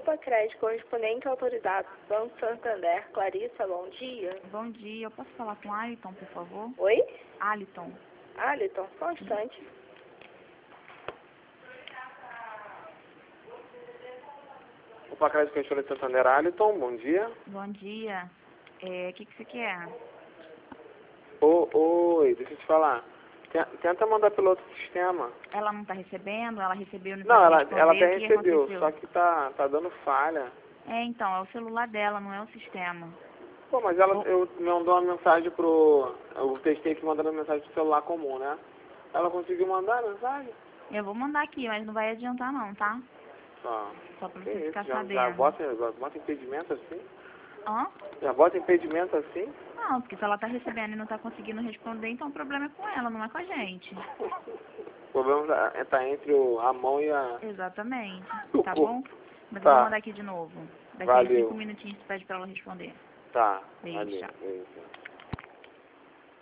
Opa Crédito, correspondente autorizado, Banco Santander, Clarissa, bom dia. Bom dia, eu posso falar com Aliton, por favor? Oi? Aliton. Aliton, só um instante. Opa Crédito, correspondente Santander, Aliton, bom dia. Bom dia. O que você quer? Oi, deixa eu te falar. Tenta mandar pelo outro sistema. Ela não está recebendo? Ela recebeu no Não, ela responder, até o que recebeu, aconteceu? só que tá dando falha. Então, é o celular dela, não é o sistema. Pô, mas eu mandou uma mensagem pro... Eu testei aqui mandando mensagem pro celular comum, né? Ela conseguiu mandar a mensagem? Eu vou mandar aqui, mas não vai adiantar não, tá? Só pra Que você isso, ficar já sabendo. bota impedimento assim? Hã? Já bota impedimento assim? Não, porque se ela tá recebendo e não tá conseguindo responder, então o problema é com ela, não é com a gente. O problema tá entre a mão e a... Exatamente. O Tá corpo. bom? Mas eu Tá. vou mandar aqui de novo. Daqui a Valeu. 5 minutinhos você pede pra ela responder. Tá, Beijo, valeu. tchau. Beijo.